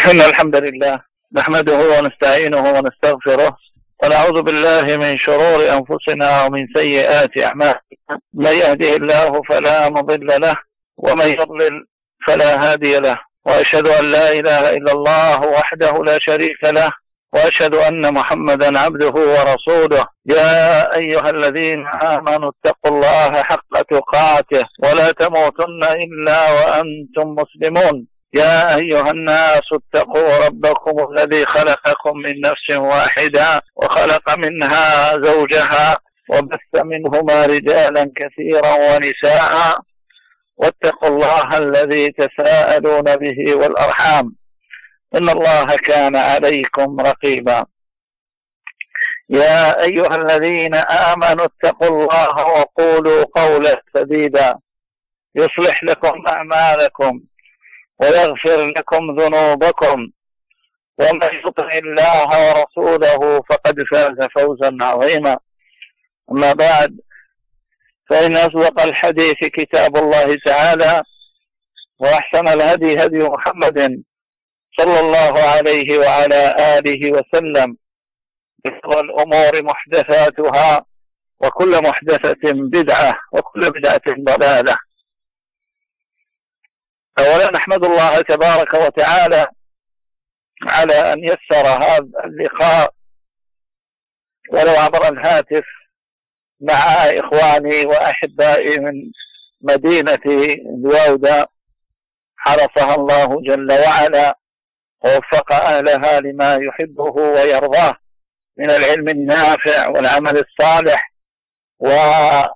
إن الحمد لله نحمده ونستعينه ونستغفره ونعوذ بالله من شرور أنفسنا ومن سيئات أعمالنا. من يهده الله فلا مضل له ومن يضلل فلا هادي له، وأشهد أن لا إله إلا الله وحده لا شريك له، وأشهد أن محمدا عبده ورسوله. يا أيها الذين آمنوا اتقوا الله حق تقاته ولا تموتن إلا وأنتم مسلمون. يا أيها الناس اتقوا ربكم الذي خلقكم من نفس واحدة وخلق منها زوجها وبث منهما رجالا كثيرا ونساء، واتقوا الله الذي تساءلون به والأرحام إن الله كان عليكم رقيبا. يا أيها الذين آمنوا اتقوا الله وقولوا قولا سديدا يصلح لكم أعمالكم ويغفر لكم ذنوبكم، ومن يطع الله ورسوله فقد فاز فوزا عظيما. أما بعد، فإن أصدق الحديث كتاب الله تعالى، وأحسن الهدي هدي محمد صلى الله عليه وعلى آله وسلم، وشر الأمور محدثاتها، وكل محدثة بدعة، وكل بدعة ضلالة. أولا نحمد الله تبارك وتعالى على أن يسر هذا اللقاء ولو عبر الهاتف مع إخواني وأحبائي من مدينة اليودة، حرسها الله جل وعلا ووفق أهلها لما يحبه ويرضاه من العلم النافع والعمل الصالح، وألف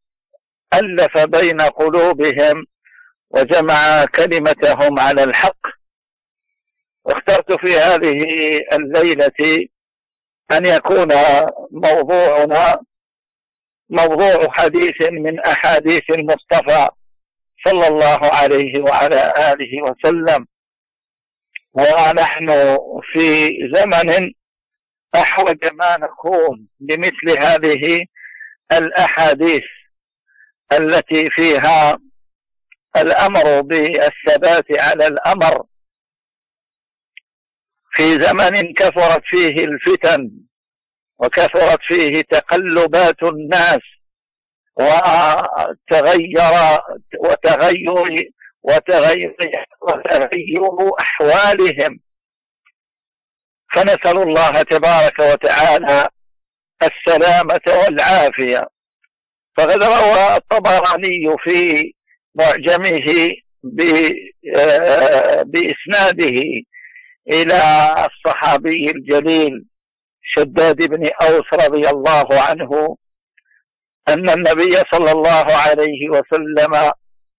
بين قلوبهم وجمع كلمتهم على الحق. واخترت في هذه الليلة أن يكون موضوعنا موضوع حديث من أحاديث المصطفى صلى الله عليه وعلى آله وسلم. ونحن في زمن أحوج ما نكون لمثل هذه الأحاديث التي فيها الأمر بالثبات على الأمر، في زمن كثرت فيه الفتن وكثرت فيه تقلبات الناس وتغير أحوالهم، فنسأل الله تبارك وتعالى السلامة والعافية. فقد روى الطبراني في معجمه بإسناده إلى الصحابي الجليل شداد بن أوس رضي الله عنه أن النبي صلى الله عليه وسلم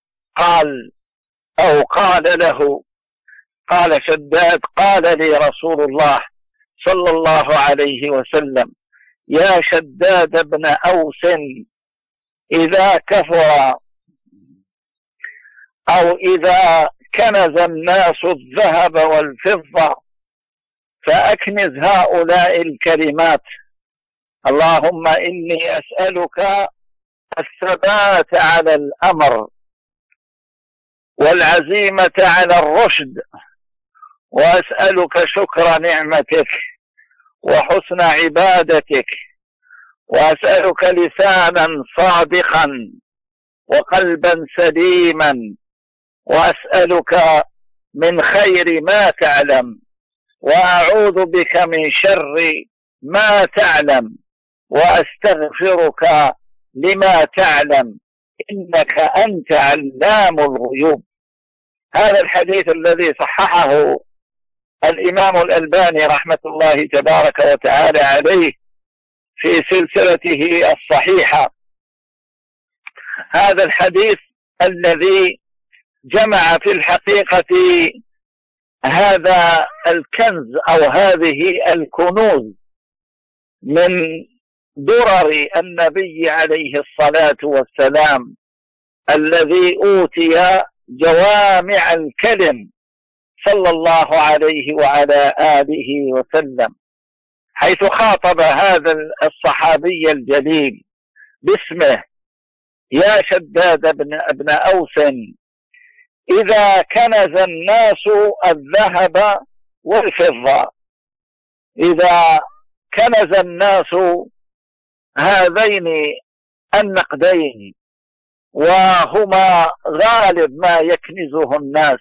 قال له، قال شداد: قال لي رسول الله صلى الله عليه وسلم: يا شداد بن أوس، إذا كثر أو إذا كنز الناس الذهب والفضة فأكنز هؤلاء الكلمات: اللهم إني أسألك الثبات على الأمر والعزيمة على الرشد، وأسألك شكر نعمتك وحسن عبادتك، وأسألك لسانا صادقا وقلبا سليما، وأسألك من خير ما تعلم، وأعوذ بك من شر ما تعلم، وأستغفرك لما تعلم، إنك أنت علام الغيوب. هذا الحديث الذي صححه الإمام الألباني رحمة الله تبارك وتعالى عليه في سلسلته الصحيحة. هذا الحديث الذي جمع في الحقيقة هذا الكنز أو هذه الكنوز من درر النبي عليه الصلاة والسلام، الذي أوتي جوامع الكلم صلى الله عليه وعلى آله وسلم، حيث خاطب هذا الصحابي الجليل باسمه: يا شداد بن أوس، إذا كنز الناس الذهب والفضة. إذا كنز الناس هذين النقدين، وهما غالب ما يكنزه الناس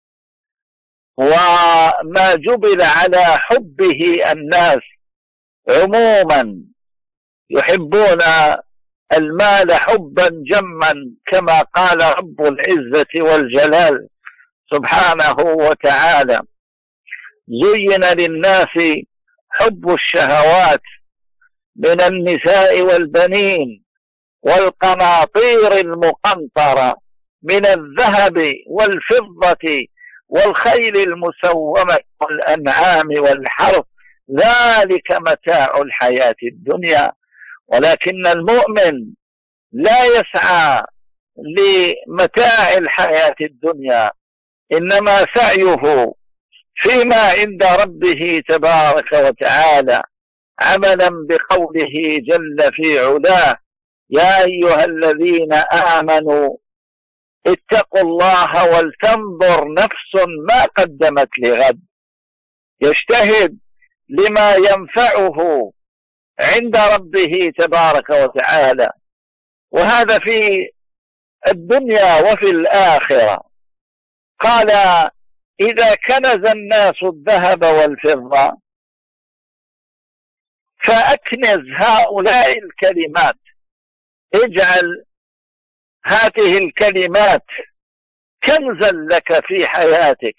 وما جبل على حبه الناس عموما، يحبون المال حبا جما كما قال رب العزة والجلال سبحانه وتعالى: زين للناس حب الشهوات من النساء والبنين والقناطير المقنطرة من الذهب والفضة والخيل المسومة والأنعام والحرث، ذلك متاع الحياة الدنيا. ولكن المؤمن لا يسعى لمتاع الحياة الدنيا، إنما سعيه فيما عند ربه تبارك وتعالى، عملا بقوله جل في علاه: يا أيها الذين آمنوا اتقوا الله ولتنظر نفس ما قدمت لغد. يجتهد لما ينفعه عند ربه تبارك وتعالى، وهذا في الدنيا وفي الآخرة. قال: إذا كنز الناس الذهب والفضة فأكنز هؤلاء الكلمات، اجعل هذه الكلمات كنزا لك في حياتك.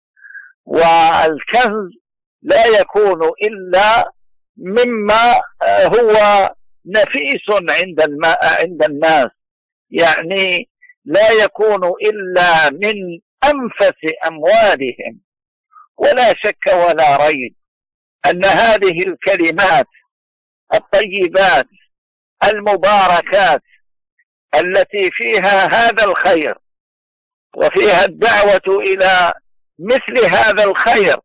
والكنز لا يكون إلا مما هو نفيس عند الناس، يعني لا يكون إلا من أنفس أموالهم. ولا شك ولا ريب أن هذه الكلمات الطيبات المباركات التي فيها هذا الخير وفيها الدعوة إلى مثل هذا الخير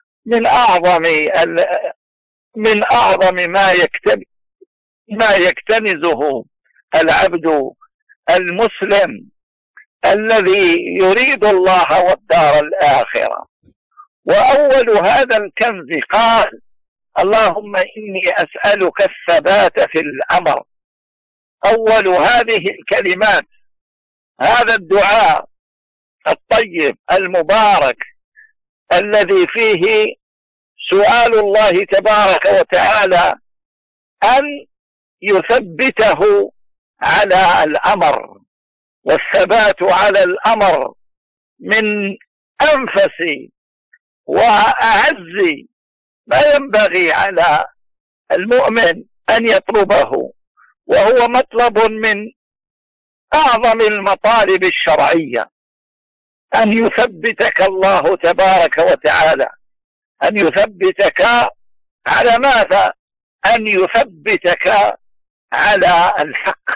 من أعظم ما يكتنزه العبد المسلم الذي يريد الله والدار الآخرة. وأول هذا الكنز قال: اللهم إني أسألك الثبات في الأمر. أول هذه الكلمات، هذا الدعاء الطيب المبارك الذي فيه سؤال الله تبارك وتعالى أن يثبته على الأمر. والثبات على الأمر من أنفس وأعز ما ينبغي على المؤمن أن يطلبه، وهو مطلب من أعظم المطالب الشرعية، أن يثبتك الله تبارك وتعالى، أن يثبتك على ماذا؟ أن يثبتك على الحق.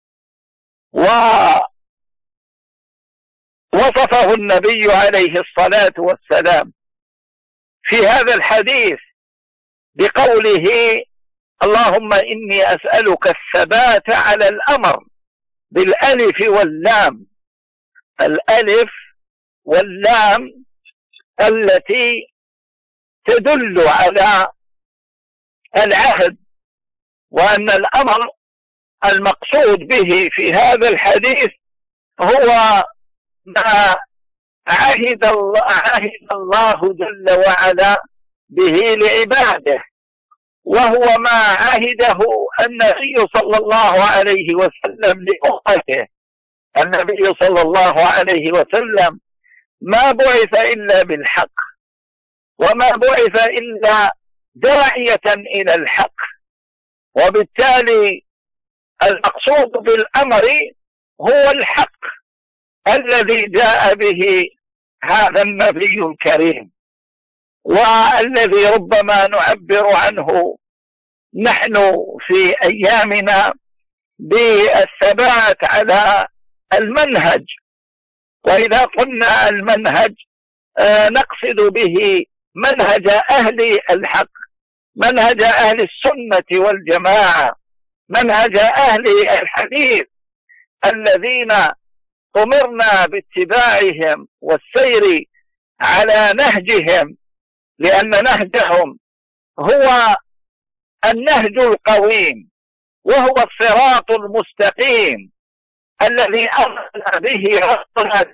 ووصفه النبي عليه الصلاة والسلام في هذا الحديث بقوله: اللهم إني أسألك الثبات على الأمر، بالألف واللام. الألف واللام التي تدل على العهد، وأن الأمر المقصود به في هذا الحديث هو ما عهد الله جل وعلا به لعباده، وهو ما عهده النبي صلى الله عليه وسلم لأمته. النبي صلى الله عليه وسلم ما بعث إلا بالحق، وما بعث إلا داعية إلى الحق، وبالتالي المقصود بالأمر هو الحق الذي جاء به هذا النبي الكريم، والذي ربما نعبر عنه نحن في أيامنا بالثبات على المنهج. وإذا قلنا المنهج نقصد به منهج أهل الحق، منهج أهل السنة والجماعة، منهج أهل الحديث الذين أمرنا باتباعهم والسير على نهجهم لأن نهجهم هو النهج القويم، وهو الصراط المستقيم الذي أمر به ربنا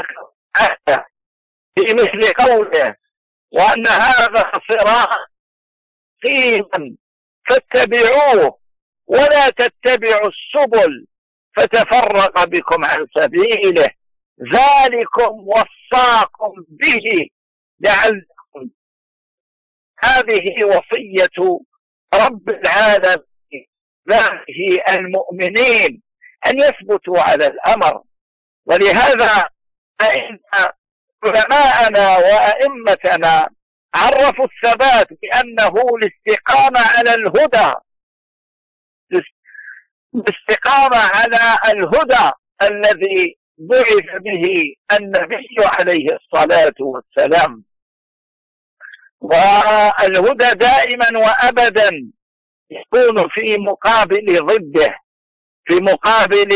في مثل قوله: وأن هذا صراط قيما فاتبعوه ولا تتبعوا السبل فتفرق بكم عن سبيله ذلكم وصاكم به لعلكم. هذه وصية رب العالمين له المؤمنين أن يثبتوا على الأمر. ولهذا فإن علماءنا وأئمتنا عرفوا الثبات بأنه الاستقامة على الهدى، الاستقامة على الهدى الذي بعث به النبي عليه الصلاة والسلام. والهدى دائما وأبدا يكون في مقابل ضده، في مقابل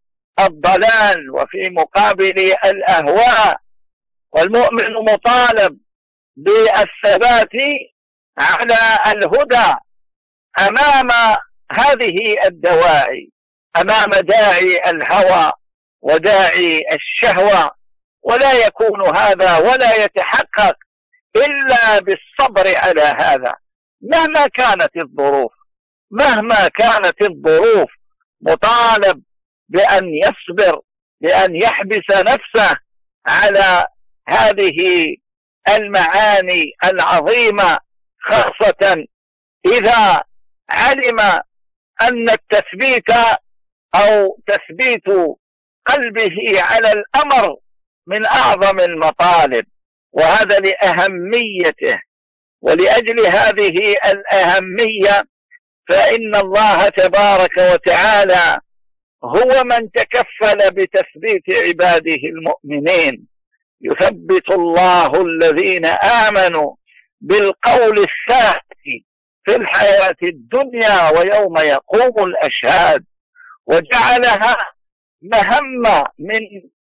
الضلال وفي مقابل الأهواء. والمؤمن مطالب بالثبات على الهدى أمام هذه الدواعي، أمام داعي الهوى وداعي الشهوة. ولا يكون هذا ولا يتحقق إلا بالصبر على هذا مهما كانت الظروف. مهما كانت الظروف مطالب بأن يصبر، بأن يحبس نفسه على هذه المعاني العظيمة، خاصة إذا علم أن التثبيت أو تثبيت قلبه على الأمر من أعظم المطالب، وهذا لأهميته. ولأجل هذه الأهمية فإن الله تبارك وتعالى هو من تكفل بتثبيت عباده المؤمنين. يثبت الله الذين آمنوا بالقول الثابت في الحياة الدنيا ويوم يقوم الأشهاد، وجعلها مهمة من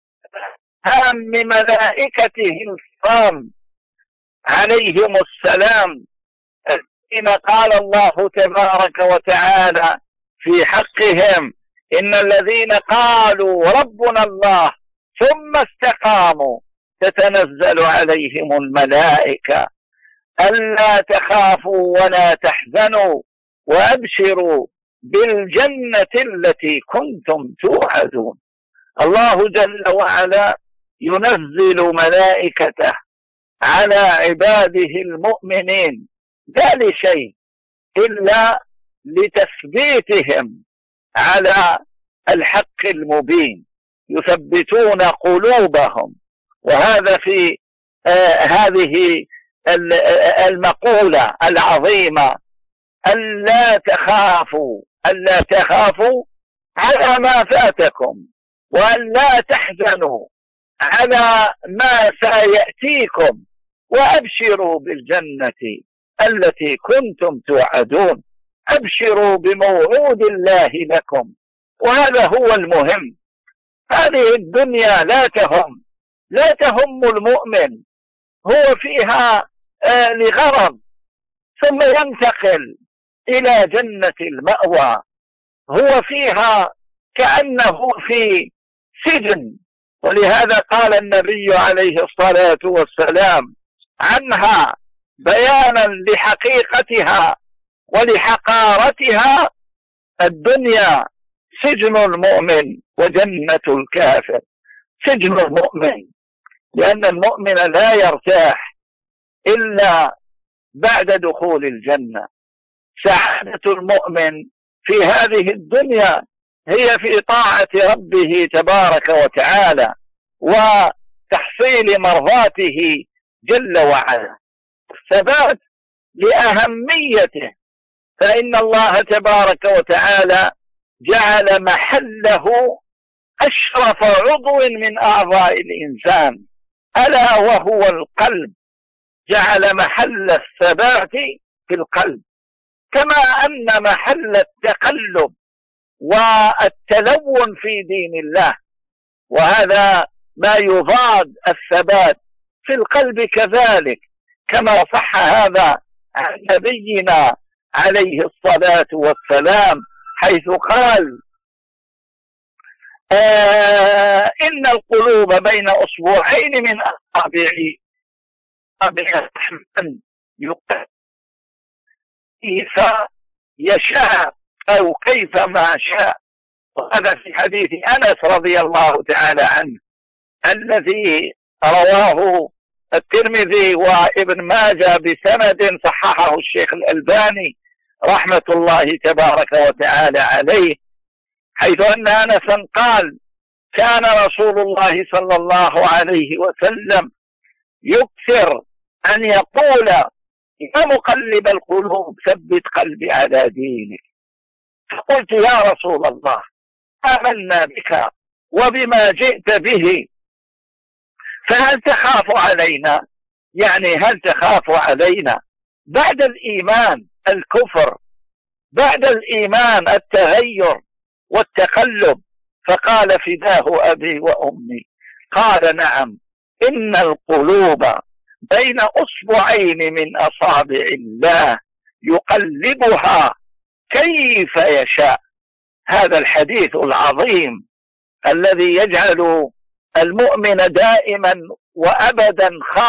هام ملائكته الكرام عليهم السلام، الذين قال الله تبارك وتعالى في حقهم: إن الذين قالوا ربنا الله ثم استقاموا تتنزل عليهم الملائكة ألا تخافوا ولا تحزنوا وأبشروا بالجنة التي كنتم توعدون. الله جل وعلا ينزل ملائكته على عباده المؤمنين لا لشيء إلا لتثبيتهم على الحق المبين، يثبتون قلوبهم. وهذا في هذه المقولة العظيمة: ألا تخافوا على ما فاتكم وألا تحزنوا على ما سيأتيكم وأبشروا بالجنة التي كنتم توعدون. أبشروا بموعود الله لكم، وهذا هو المهم. هذه الدنيا لا تهم المؤمن، هو فيها لغرض ثم ينتقل إلى جنة المأوى. هو فيها كأنه في سجن، ولهذا قال النبي عليه الصلاة والسلام عنها بيانا لحقيقتها ولحقارتها: الدنيا سجن المؤمن وجنة الكافر. سجن المؤمن لأن المؤمن لا يرتاح إلا بعد دخول الجنة. سعادة المؤمن في هذه الدنيا هي في طاعة ربه تبارك وتعالى وتحصيل مرضاته جل وعلا. الثبات لأهميته، فإن الله تبارك وتعالى جعل محله أشرف عضو من أعضاء الإنسان ألا وهو القلب. جعل محل الثبات في القلب، كما أن محل التقلب والتلون في دين الله، وهذا ما يضاد الثبات في القلب كذلك. كما صح هذا عن نبينا عليه الصلاة والسلام، حيث قال إن القلوب بين أصبعين من أصابع الرحمن يقلب كيف يشاء أو كيف ما شاء. وهذا في حديث أنس رضي الله تعالى عنه الذي رواه الترمذي وابن ماجه بسند صححه الشيخ الألباني رحمة الله تبارك وتعالى عليه، حيث أن أنسا قال كان رسول الله صلى الله عليه وسلم يكثر أن يقول يا مقلب القلوب ثبت قلبي على دينك. فقلت يا رسول الله آمنا بك وبما جئت به، فهل تخاف علينا؟ يعني هل تخاف علينا بعد الإيمان الكفر، بعد الإيمان التغير والتقلب؟ فقال فداه أبي وأمي. قال نعم، إن القلوب بين أصبعين من أصابع الله يقلبها كيف يشاء. هذا الحديث العظيم الذي يجعل المؤمن دائما وأبدا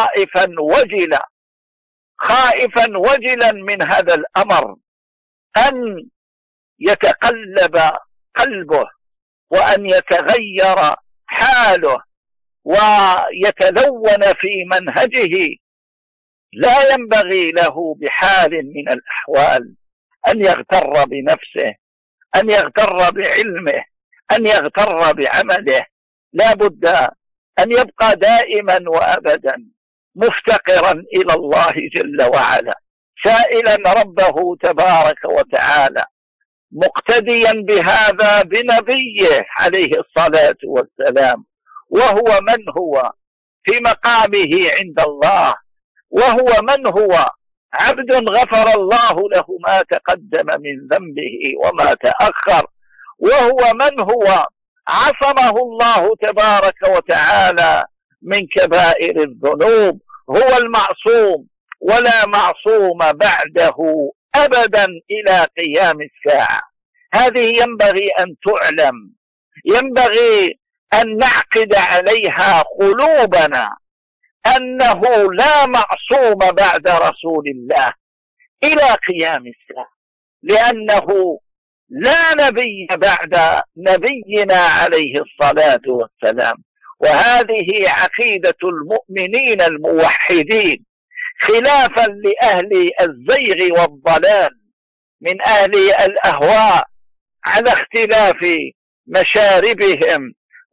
خائفا وجلا من هذا الأمر، أن يتقلب قلبه وأن يتغير حاله ويتلون في منهجه. لا ينبغي له بحال من الأحوال أن يغتر بنفسه، أن يغتر بعلمه، أن يغتر بعمله. لا بد أن يبقى دائما وأبدا مفتقرا إلى الله جل وعلا، سائلا ربه تبارك وتعالى، مقتديا بهذا بنبيه عليه الصلاة والسلام، وهو من هو في مقامه عند الله، وهو من هو عبد غفر الله له ما تقدم من ذنبه وما تأخر، وهو من هو عصمه الله تبارك وتعالى من كبائر الذنوب. هو المعصوم ولا معصوم بعده أبدا إلى قيام الساعة. هذه ينبغي أن تعلم، ينبغي أن نعقد عليها قلوبنا أنه لا معصوم بعد رسول الله إلى قيام الساعة، لأنه لا نبي بعد نبينا عليه الصلاة والسلام. وهذه عقيدة المؤمنين الموحدين، خلافا لأهل الزيغ والضلال من أهل الأهواء على اختلاف مشاربهم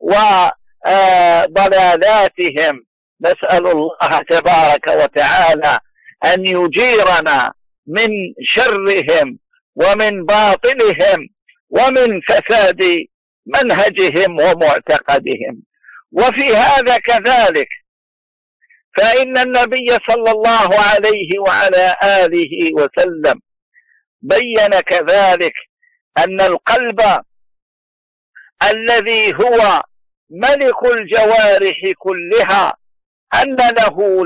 وضلالاتهم. نسأل الله تبارك وتعالى أن يجيرنا من شرهم ومن باطلهم ومن فساد منهجهم ومعتقدهم. وفي هذا كذلك فإن النبي صلى الله عليه وعلى آله وسلم بين كذلك أن القلب الذي هو ملك الجوارح كلها أن له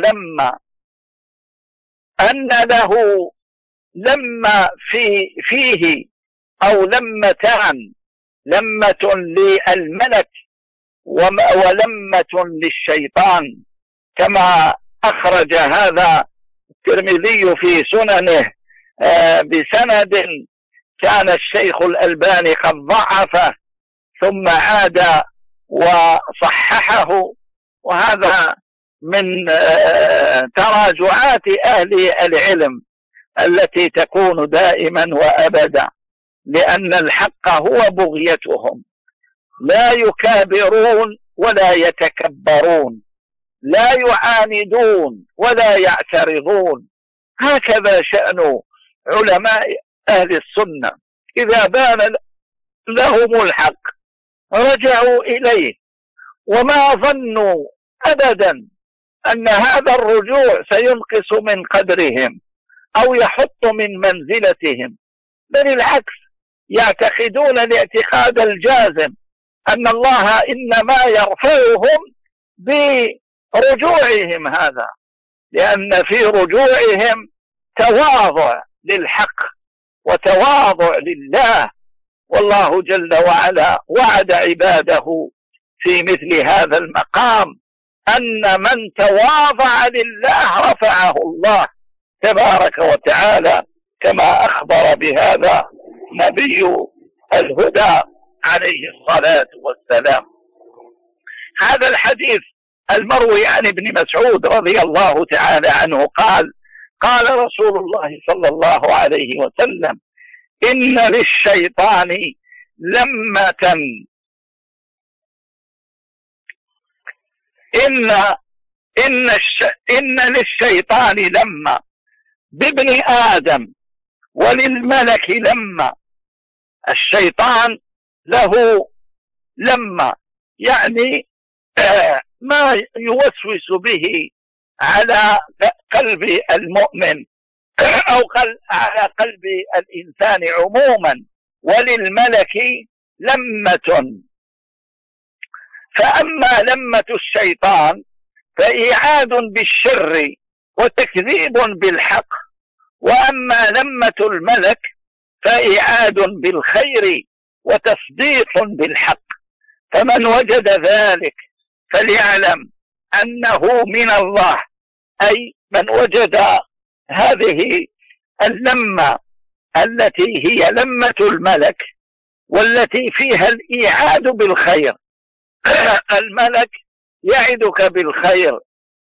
لما فيه أو لمتان، لمة للملك ولمة للشيطان، كما أخرج هذا الترمذي في سننه بسند كان الشيخ الألباني قد ضعفه ثم عاد وصححه. وهذا من تراجعات أهل العلم التي تكون دائما وأبدا، لأن الحق هو بغيتهم، لا يكابرون ولا يتكبرون، لا يعاندون ولا يعترضون. هكذا شأن علماء أهل السنة، إذا بان لهم الحق رجعوا إليه، وما ظنوا أبدا أن هذا الرجوع سينقص من قدرهم أو يحط من منزلتهم، بل العكس، يعتقدون الاعتقاد الجازم أن الله إنما يرفعهم برجوعهم هذا، لأن في رجوعهم تواضع للحق وتواضع لله، والله جل وعلا وعد عباده في مثل هذا المقام أن من تواضع لله رفعه الله تبارك وتعالى، كما أخبر بهذا نبي الهدى عليه الصلاة والسلام. هذا الحديث المروي عن ابن مسعود رضي الله تعالى عنه قال: قال رسول الله صلى الله عليه وسلم: إن للشيطان لمة إن للشيطان لمة بابن آدم وللملك لمة. الشيطان له لمة، يعني ما يوسوس به على قلب المؤمن أو على قلب الإنسان عموما، وللملك لمة. فأما لمة الشيطان فإيعاد بالشر وتكذيب بالحق، وأما لمة الملك فإيعاد بالخير وتصديق بالحق. فمن وجد ذلك فليعلم أنه من الله، أي من وجد هذه اللمة التي هي لمة الملك والتي فيها الإيعاد بالخير. الملك يعدك بالخير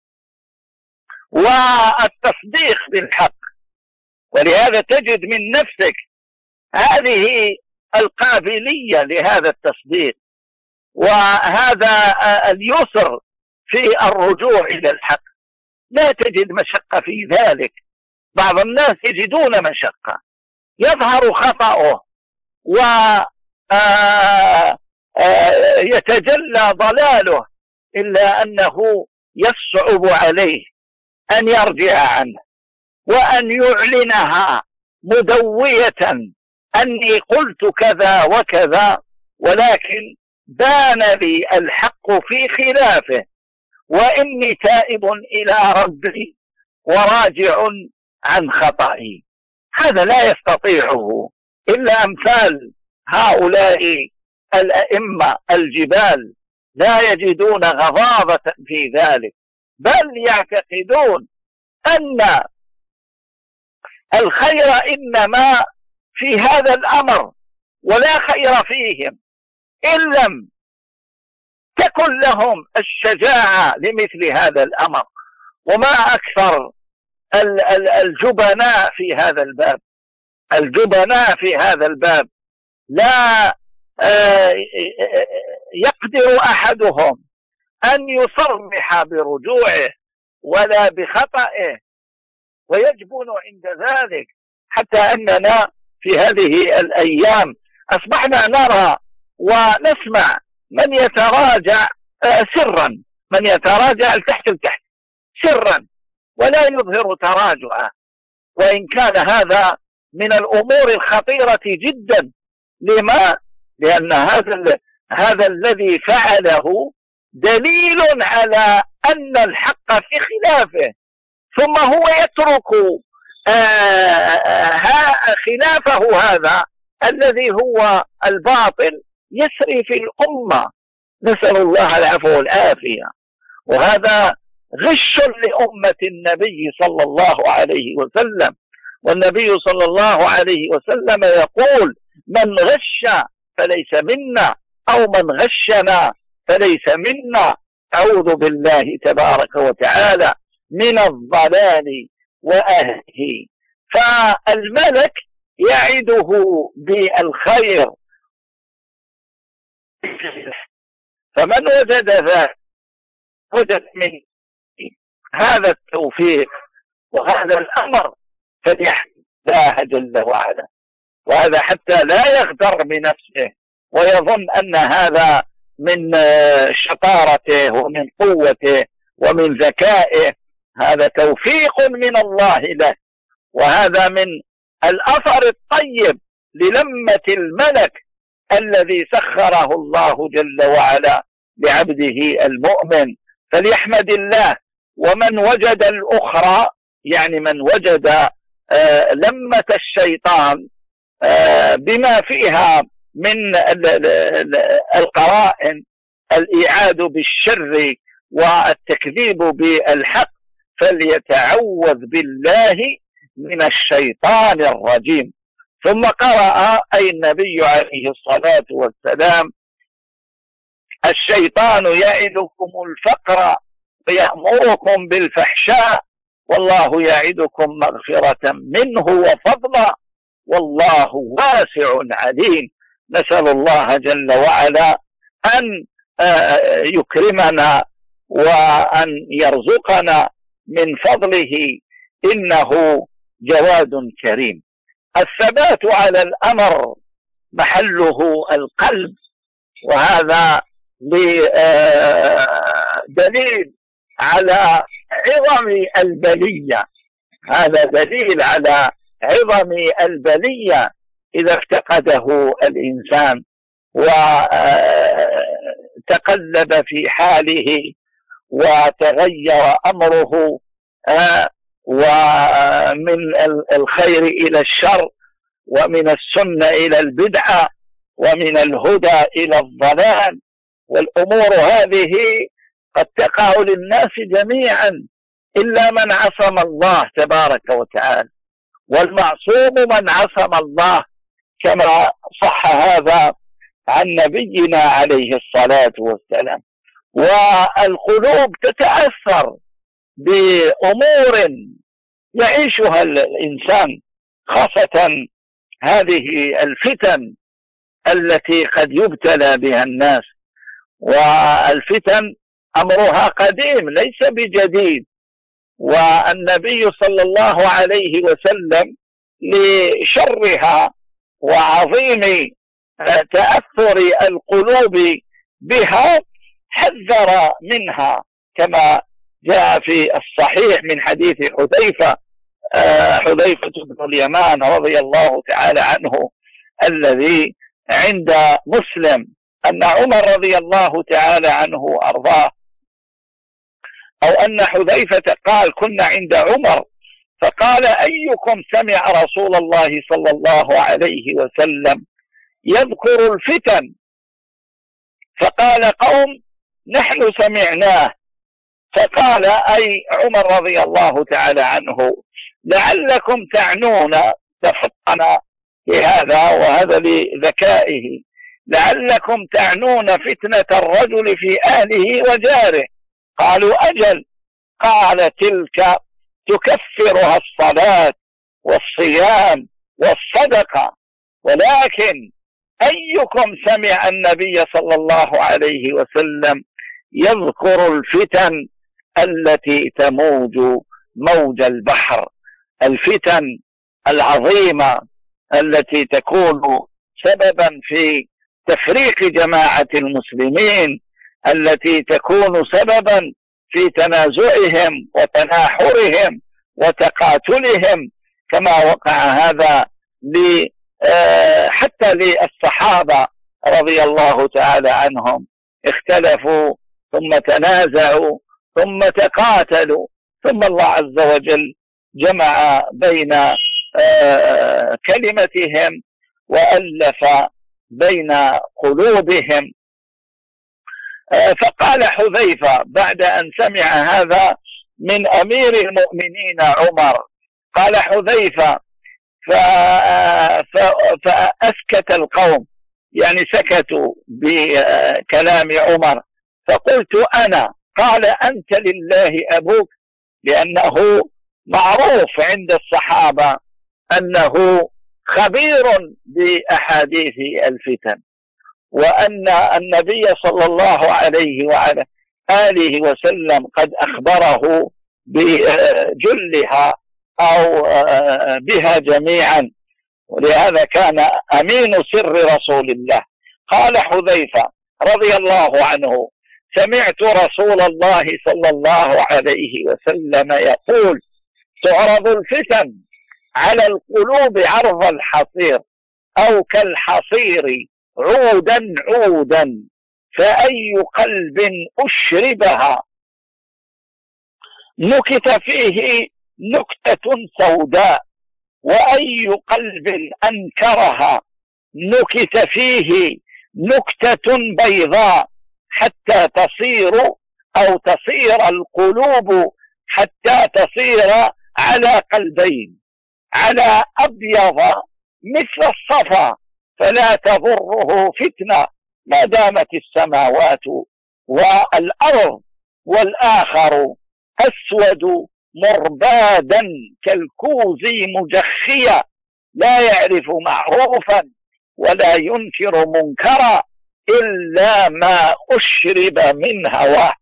والتصديق بالحق، ولهذا تجد من نفسك هذه القابلية لهذا التصديق وهذا اليسر في الرجوع إلى الحق. لا تجد مشقة في ذلك. بعض الناس يجدون مشقة، يظهر خطأه ويتجلى ضلاله، إلا أنه يصعب عليه أن يرجع عنه وأن يعلنها مدوية أني قلت كذا وكذا، ولكن بان لي الحق في خلافه، وإني تائب إلى ربي وراجع عن خطئي. هذا لا يستطيعه إلا أمثال هؤلاء الأئمة الجبال، لا يجدون غضاضة في ذلك، بل يعتقدون أن الخير إنما في هذا الأمر، ولا خير فيهم إن لم تكن لهم الشجاعة لمثل هذا الأمر. وما أكثر الجبناء في هذا الباب. الجبناء في هذا الباب لا يقدر أحدهم أن يصرح برجوعه ولا بخطئه، ويجبن عند ذلك، حتى أننا في هذه الأيام أصبحنا نرى ونسمع من يتراجع سرا، من يتراجع تحت سرا ولا يظهر تراجعه، وإن كان هذا من الأمور الخطيرة جدا. لما؟ لأن هذا الذي فعله دليل على أن الحق في خلافه، ثم هو يترك خلافه هذا الذي هو الباطل يسري في الأمة، نسأل الله العفو والعافية. وهذا غش لأمة النبي صلى الله عليه وسلم، والنبي صلى الله عليه وسلم يقول: من غش فليس منا، أو من غشنا فليس منا. أعوذ بالله تبارك وتعالى من الضلال وأهله. فالملك يعده بالخير، فمن وجد ذلك وجد من هذا التوفيق وهذا الأمر فليحمد الله جل وعلا، وهذا حتى لا يغتر بنفسه ويظن أن هذا من شطارته ومن قوته ومن ذكائه. هذا توفيق من الله له، وهذا من الأثر الطيب للمة الملك الذي سخره الله جل وعلا لعبده المؤمن. فليحمد الله ومن وجد الأخرى يعني من وجد لمة الشيطان بما فيها من القرائن الإيعاد بالشر والتكذيب بالحق فليتعوذ بالله من الشيطان الرجيم. ثم قرأ أي النبي عليه الصلاة والسلام: الشيطان يعدكم الفقر ويأمركم بالفحشاء والله يعدكم مغفرة منه وفضلا والله واسع عليم. نسأل الله جل وعلا أن يكرمنا وأن يرزقنا من فضله إنه جواد كريم. الثبات على الأمر محله القلب، وهذا دليل على عظم البلية، هذا دليل على عظم البلية إذا افتقده الإنسان وتقلب في حاله وتغير أمره ومن الخير إلى الشر ومن السنة إلى البدعة ومن الهدى إلى الضلال. والأمور هذه قد تقع للناس جميعا إلا من عصم الله تبارك وتعالى، والمعصوم من عصم الله، كما صح هذا عن نبينا عليه الصلاة والسلام. والقلوب تتأثر بأمور يعيشها الإنسان، خاصة هذه الفتن التي قد يبتلى بها الناس، والفتن أمرها قديم ليس بجديد. والنبي صلى الله عليه وسلم لشرها وعظيم تأثر القلوب بها حذر منها، كما جاء في الصحيح من حديث حذيفة بن اليمان رضي الله تعالى عنه الذي عند مسلم أن عمر رضي الله تعالى عنه أرضاه، أو أن حذيفة قال: كنا عند عمر فقال: أيكم سمع رسول الله صلى الله عليه وسلم يذكر الفتن؟ فقال قوم: نحن سمعناه. فقال أي عمر رضي الله تعالى عنه: لعلكم تعنون، تفطن بهذا وهذا لذكائه، لعلكم تعنون فتنة الرجل في أهله وجاره. قالوا: أجل. قال: تلك تكفرها الصلاة والصيام والصدقة، ولكن أيكم سمع النبي صلى الله عليه وسلم يذكر الفتن التي تموج موج البحر، الفتن العظيمة التي تكون سببا في تفريق جماعة المسلمين، التي تكون سببا في تنازعهم وتناحرهم وتقاتلهم، كما وقع هذا حتى للصحابة رضي الله تعالى عنهم، اختلفوا ثم تنازعوا ثم تقاتلوا، ثم الله عز وجل جمع بين كلمتهم وألف بين قلوبهم. فقال حذيفة بعد أن سمع هذا من أمير المؤمنين عمر، قال حذيفة: فأسكت القوم، يعني سكتوا بكلام عمر. فقلت أنا. قال: أنت لله أبوك، لأنه معروف عند الصحابة أنه خبير بأحاديث الفتن، وأن النبي صلى الله عليه وعلى آله وسلم قد أخبره بجلها أو بها جميعا، ولهذا كان أمين سر رسول الله. قال حذيفة رضي الله عنه: سمعت رسول الله صلى الله عليه وسلم يقول: تعرض الفتن على القلوب عرض الحصير أو كالحصير عودا عودا، فأي قلب أشربها نكت فيه نكتة سوداء، وأي قلب أنكرها نكت فيه نكتة بيضاء، حتى تصير القلوب حتى تصير على قلبين، على أبيض مثل الصفا، فلا تضره فتنة ما دامت السماوات والأرض، والآخر أسود مربادا كالكوز مجخيا، لا يعرف معروفا ولا ينكر منكرا إلا ما أشرب من هواه.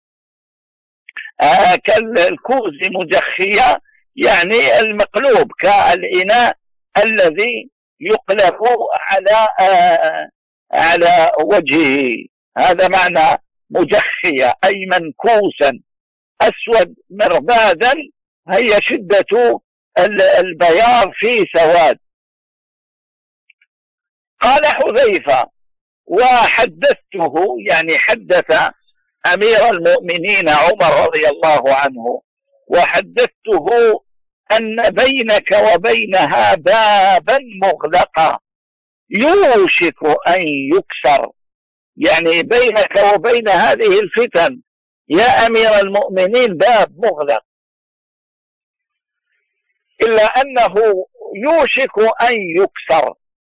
كالكوز مجخيا يعني المقلوب، كالإناء الذي يقلب على وجهه، هذا معنى مجخيا أي منكوسا. أسود مربادا هي شدة البياض في سواد. قال حذيفة: وحدثته، يعني حدث أمير المؤمنين عمر رضي الله عنه، وحدثته أن بينك وبينها بابا مغلقا يوشك أن يكسر، يعني بينك وبين هذه الفتن يا أمير المؤمنين باب مغلق، إلا أنه يوشك أن يكسر،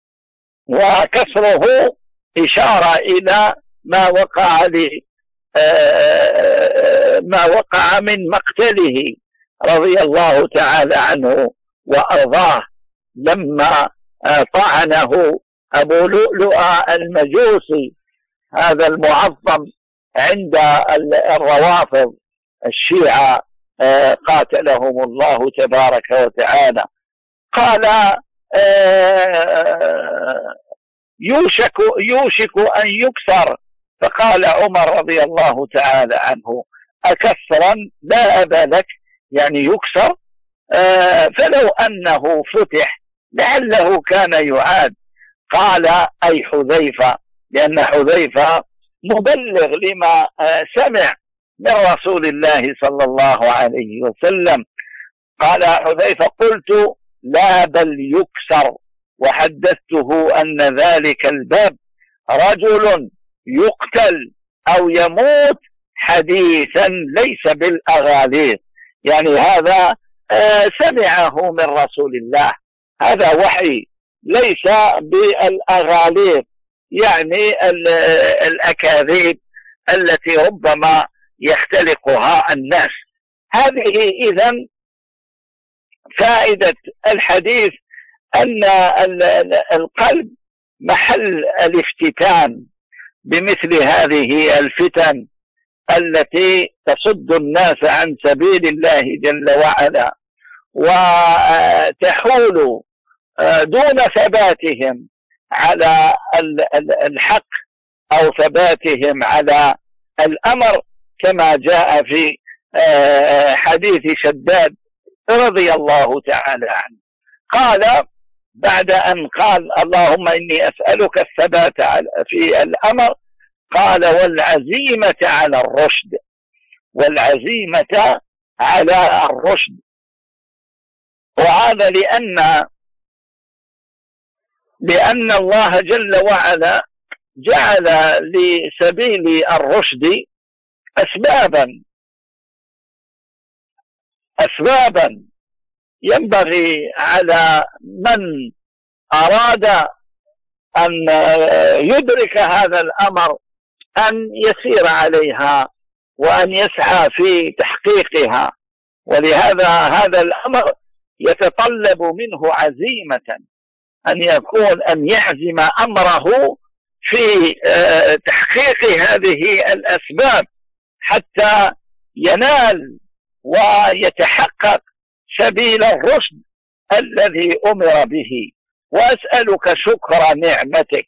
وكسره إشارة إلى ما وقع من مقتله رضي الله تعالى عنه وأرضاه، لما طعنه أبو لؤلؤ المجوسي هذا المعظم عند الروافض الشيعة قاتلهم الله تبارك وتعالى. قال: يوشك أن يكسر. فقال عمر رضي الله تعالى عنه: أكسرا لا أبا لك، يعني يكسر، فلو أنه فتح لعله كان يعاد. قال: أي حذيفة، لأن حذيفة مبلغ لما سمع من رسول الله صلى الله عليه وسلم. قال حذيفة: قلت: لا بل يكسر. وحدثته أن ذلك الباب رجل يقتل أو يموت حديثا ليس بالأغاليظ، يعني هذا سمعه من رسول الله، هذا وحي ليس بالأغاليظ، يعني الأكاذيب التي ربما يختلقها الناس. هذه إذن فائدة الحديث، أن القلب محل الافتتان بمثل هذه الفتن التي تصد الناس عن سبيل الله جل وعلا، وتحول دون ثباتهم على الحق أو ثباتهم على الأمر، كما جاء في حديث شداد رضي الله تعالى عنه. قال بعد أن قال: اللهم إني أسألك الثبات في الأمر، قال: والعزيمة على الرشد، والعزيمة على الرشد. وهذا لأن الله جل وعلا جعل لسبيل الرشد أسبابا ينبغي على من أراد أن يدرك هذا الأمر أن يسير عليها وأن يسعى في تحقيقها. ولهذا هذا الأمر يتطلب منه عزيمة، أن يعزم أمره في تحقيق هذه الأسباب حتى ينال ويتحقق سبيل الرشد الذي أمر به. وأسألك شكر نعمتك،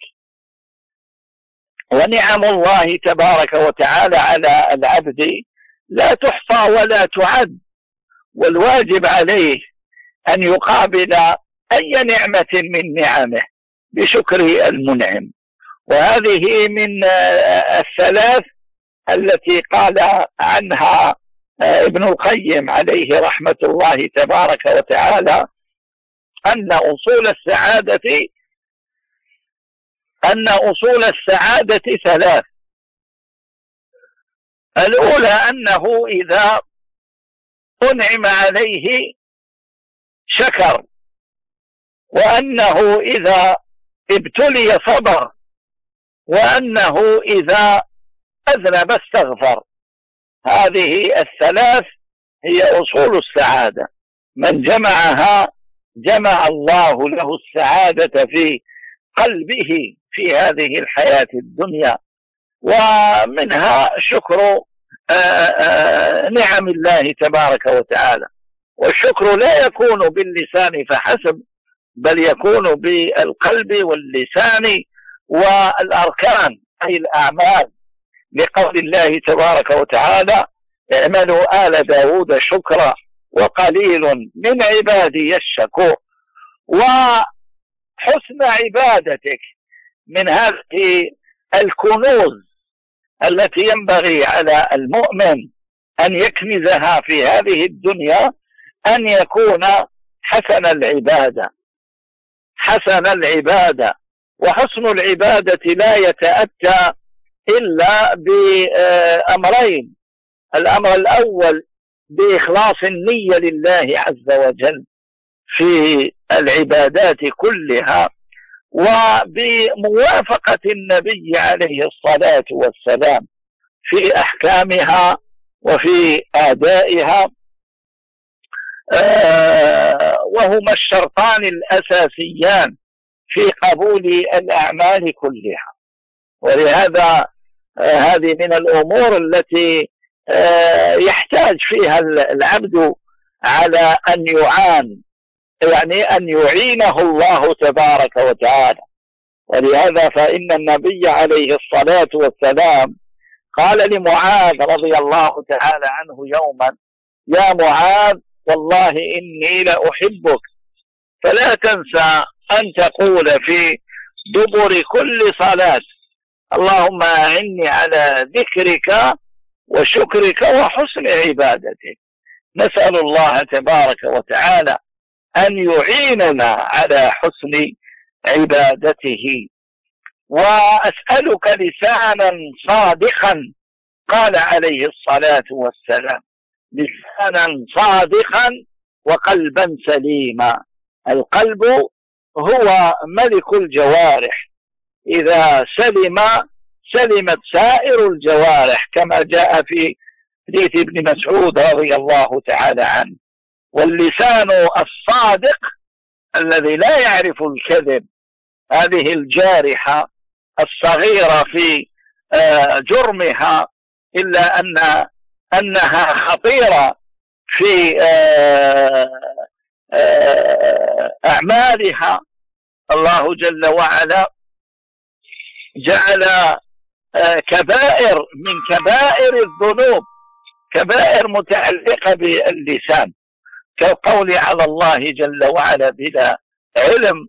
ونعم الله تبارك وتعالى على العبد لا تحصى ولا تعد، والواجب عليه أن يقابل أي نعمة من نعمه بشكر المنعم. وهذه من الثلاث التي قال عنها ابن القيم عليه رحمة الله تبارك وتعالى أن أصول السعادة ثلاث. الأولى أنه إذا أنعم عليه شكر، وأنه إذا ابتلي صبر، وأنه إذا أذنب استغفر. هذه الثلاث هي أصول السعادة، من جمعها جمع الله له السعادة في قلبه في هذه الحياة الدنيا. ومنها شكر نعم الله تبارك وتعالى. والشكر لا يكون باللسان فحسب، بل يكون بالقلب واللسان والأركان أي الأعمال، لقول الله تبارك وتعالى: اعملوا آل داود شكرا وقليل من عبادي الشكور. وحسن عبادتك من هذه الكنوز التي ينبغي على المؤمن أن يكنزها في هذه الدنيا، أن يكون حسن العبادة. وحسن العبادة لا يتأتى إلا بأمرين: الأمر الأول بإخلاص النية لله عز وجل في العبادات كلها، وبموافقة النبي عليه الصلاة والسلام في أحكامها وفي أدائها، وهما الشرطان الأساسيان في قبول الأعمال كلها. ولهذا هذه من الأمور التي يحتاج فيها العبد على أن يعان، يعني أن يعينه الله تبارك وتعالى. ولهذا فإن النبي عليه الصلاة والسلام قال لمعاذ رضي الله تعالى عنه يوما: يا معاذ والله إني لأحبك، فلا تنسى أن تقول في دبر كل صلاة: اللهم أعني على ذكرك وشكرك وحسن عبادتك. نسأل الله تبارك وتعالى أن يعيننا على حسن عبادته. وأسألك لسانا صادقا، قال عليه الصلاة والسلام: لسانا صادقا وقلبا سليما. القلب هو ملك الجوارح، إذا سلمت سائر الجوارح، كما جاء في حديث ابن مسعود رضي الله تعالى عنه. واللسان الصادق الذي لا يعرف الكذب، هذه الجارحة الصغيرة في جرمها، إلا أنها خطيرة في أعمالها. الله جل وعلا جعل كبائر من كبائر الذنوب كبائر متعلقة باللسان، كالقول على الله جل وعلا بلا علم،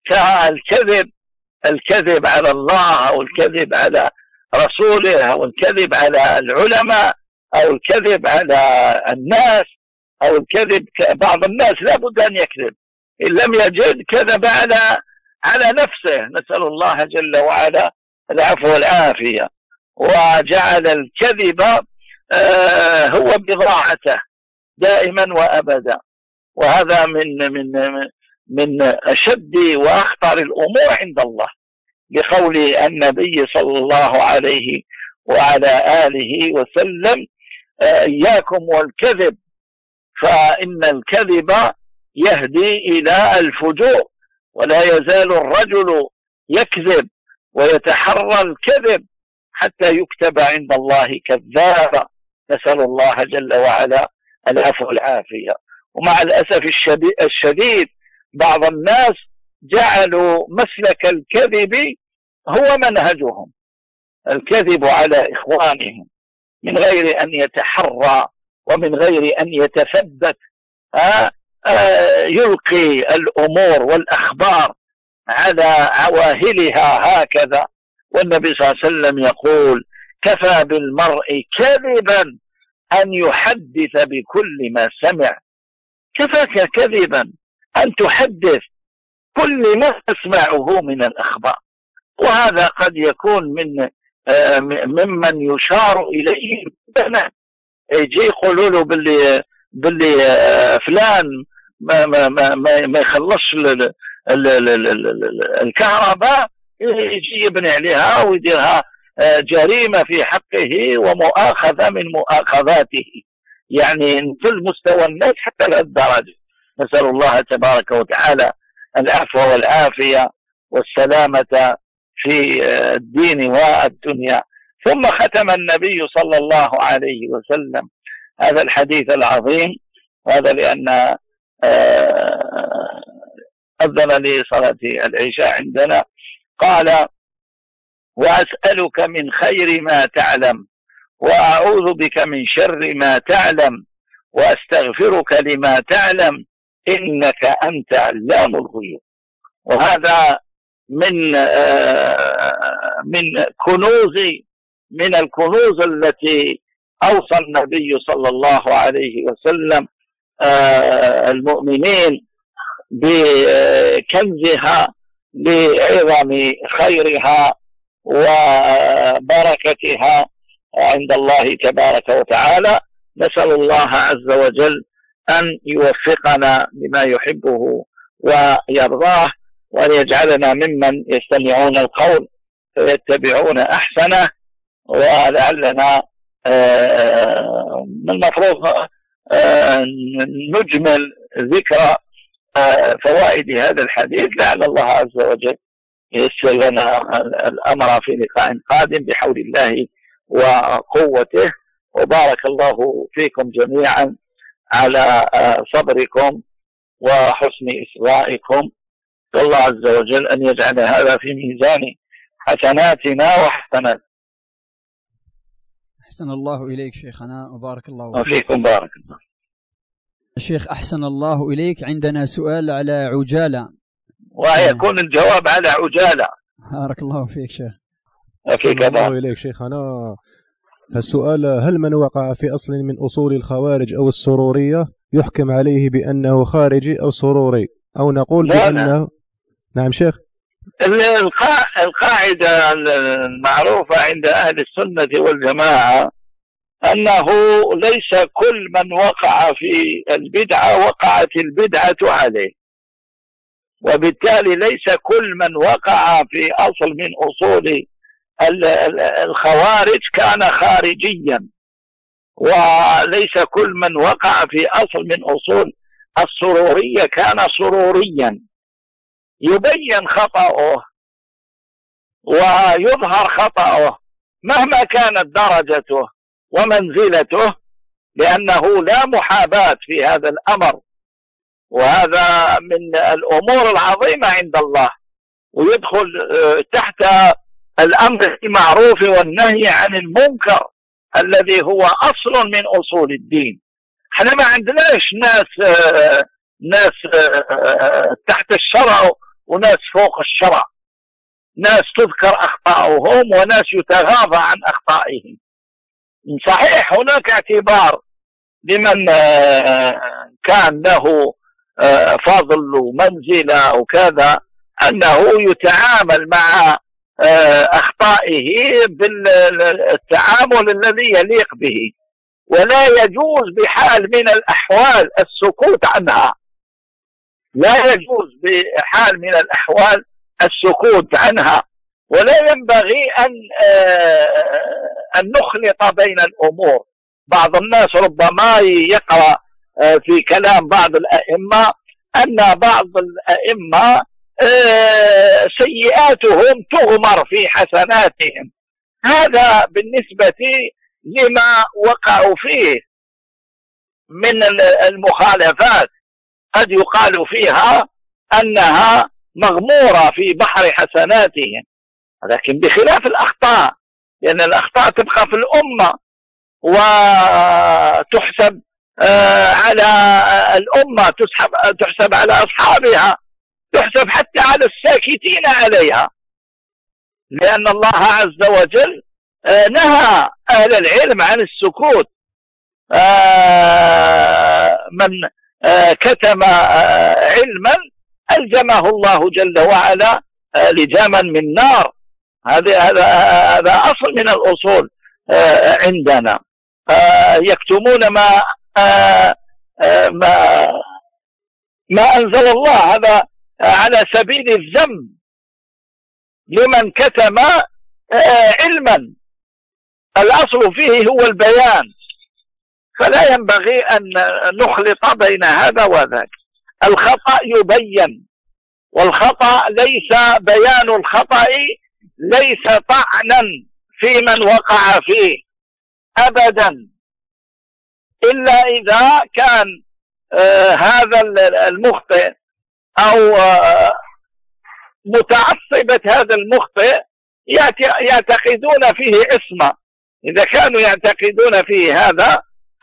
كالكذب على الله، أو الكذب على رسوله، أو الكذب على العلماء، أو الكذب على الناس، أو الكذب بعض الناس لا بد أن يكذب، إن لم يجد كذب على نفسه، نسأل الله جل وعلا العفو والعافية. وجعل الكذب هو بضاعته دائما وأبدا. وهذا من أشد وأخطر الأمور عند الله، بقول النبي صلى الله عليه وعلى آله وسلم: إياكم والكذب فإن الكذب يهدي إلى الفجور، ولا يزال الرجل يكذب ويتحرى الكذب حتى يكتب عند الله كذابا. نسأل الله جل وعلا العفو والعافية. ومع الأسف الشديد بعض الناس جعلوا مسلك الكذب هو منهجهم، الكذب على إخوانهم من غير أن يتحرى ومن غير أن يتثبت، يلقي الأمور والأخبار على عواهلها هكذا. والنبي صلى الله عليه وسلم يقول: كفى بالمرء كذبا أن يحدث بكل ما سمع، كفاك كذبا أن تحدث كل ما تسمعه من الأخبار. وهذا قد يكون ممن يشار إليه يجي يقولوا له باللي فلان ما يخلصش الكهرباء، يجي يبني عليها ويديرها جريمة في حقه ومؤاخذة من مؤاخذاته. يعني في المستوى الناس حتى لهالدرجة. نسأل الله تبارك وتعالى العفو والعافية والسلامة في الدين والدنيا. ثم ختم النبي صلى الله عليه وسلم هذا الحديث العظيم، وهذا لأن أذن لصلاة العشاء عندنا، قال: وأسألك من خير ما تعلم، وأعوذ بك من شر ما تعلم، وأستغفرك لما تعلم، إنك أنت علام الغيوب. وهذا من الكنوز التي أوصى النبي صلى الله عليه وسلم المؤمنين بكنزها لعظم خيرها وبركتها عند الله تبارك وتعالى. نسأل الله عز وجل أن يوفقنا لما يحبه ويرضاه، وأن يجعلنا ممن يستمعون القول فيتبعون أحسنه. ولعلنا من المفروض نجمل ذكر فوائد هذا الحديث، لعل الله عز وجل ييسر لنا الأمر في لقاء قادم بحول الله وقوته. وبارك الله فيكم جميعا على صبركم وحسن إصغائكم. الله عز وجل أن يجعل هذا في ميزان حسناتنا وحسنات. أحسن الله إليك شيخنا وبارك الله فيك. وفيكم بارك الله. الشيخ أحسن الله إليك، عندنا سؤال على عجالة، ويكون الجواب على عجالة. بارك الله فيك شيخ. أحسن الله إليك شيخنا. السؤال: هل من وقع في أصل من أصول الخوارج أو السرورية يحكم عليه بأنه خارجي أو سروري، أو نقول بأنه نعم شيخ؟ القاعدة المعروفة عند أهل السنة والجماعة أنه ليس كل من وقع في البدعة وقعت البدعة عليه، وبالتالي ليس كل من وقع في أصل من أصول الخوارج كان خارجيا، وليس كل من وقع في أصل من أصول السرورية كان سروريا. يبين خطأه ويظهر خطأه مهما كانت درجته ومنزلته، لأنه لا محاباة في هذا الأمر، وهذا من الأمور العظيمة عند الله، ويدخل تحت الأمر بالمعروف والنهي عن المنكر الذي هو أصل من أصول الدين. احنا ما عندناش ناس تحت الشرع وناس فوق الشرع، ناس تذكر أخطاؤهم وناس يتغاضى عن أخطائهم. صحيح هناك اعتبار لمن كان له فضل ومنزلة وكذا أنه يتعامل مع أخطائه بالتعامل الذي يليق به، ولا يجوز بحال من الأحوال السكوت عنها، لا يجوز بحال من الأحوال السكوت عنها. ولا ينبغي أن نخلط بين الأمور. بعض الناس ربما يقرأ في كلام بعض الأئمة أن بعض الأئمة سيئاتهم تغمر في حسناتهم. هذا بالنسبة لما وقعوا فيه من المخالفات قد يقال فيها أنها مغمورة في بحر حسناتهم، لكن بخلاف الأخطاء، لأن الأخطاء تبقى في الأمة وتحسب على الأمة، تحسب على أصحابها، تحسب حتى على الساكتين عليها، لأن الله عز وجل نهى أهل العلم عن السكوت، من كتم علما ألجمه الله جل وعلا لجاما من نار. هذا أصل من الأصول عندنا. يكتمون ما أنزل الله، هذا على سبيل الذم لمن كتم علما الأصل فيه هو البيان، فلا ينبغي أن نخلط بين هذا وذاك. الخطأ يبين، والخطأ ليس بيان الخطأ ليس طعنا في من وقع فيه أبدا، إلا إذا كان هذا المخطئ أو متعصبة هذا المخطئ يعتقدون فيه عصمة. إذا كانوا يعتقدون فيه هذا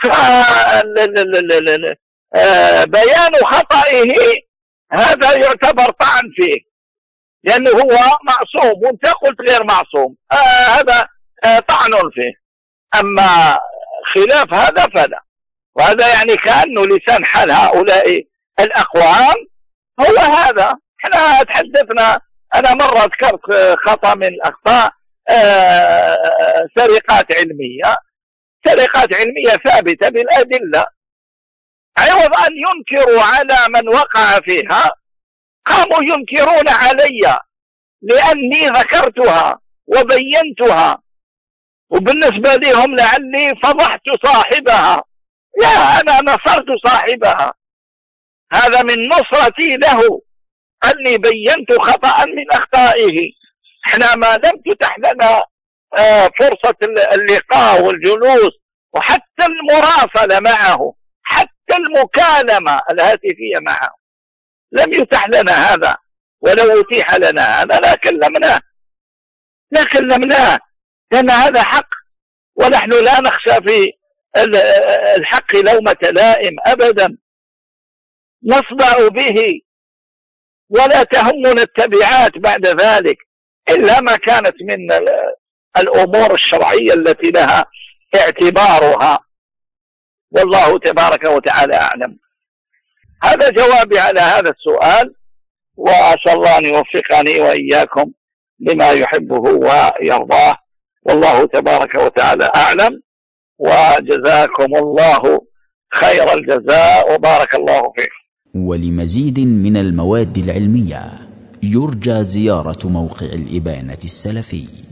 بيان خطئه هذا يعتبر طعن فيه، لأنه هو معصوم وانت قلت غير معصوم، هذا طعن فيه. أما خلاف هذا فلا. وهذا يعني كأنه لسان حال هؤلاء الأقوام هو هذا. احنا تحدثنا، أنا مرة ذكرت خطأ من الأخطاء، سرقات علمية ثابتة بالأدلة، عوض أن ينكروا على من وقع فيها قاموا ينكرون علي لأني ذكرتها وبينتها، وبالنسبة لهم لعلي فضحت صاحبها. لا، أنا نصرت صاحبها، هذا من نصرتي له أني بينت خطأ من أخطائه. احنا ما لم تتح لنا فرصة اللقاء والجلوس وحتى المراسلة معه، حتى المكالمة الهاتفية معه لم يتح لنا هذا، ولو أتيح لنا هذا لا كلمناه، لأن هذا حق، ونحن لا نخشى في الحق لومة لائم أبدا، نصدع به ولا تهمنا التبعات بعد ذلك إلا ما كانت من الأمور الشرعية التي لها اعتبارها، والله تبارك وتعالى أعلم. هذا جوابي على هذا السؤال، وأسأل الله أن يوفقني وإياكم لما يحبه ويرضاه، والله تبارك وتعالى أعلم، وجزاكم الله خير الجزاء وبارك الله فيكم. ولمزيد من المواد العلمية يرجى زيارة موقع الإبانة السلفي.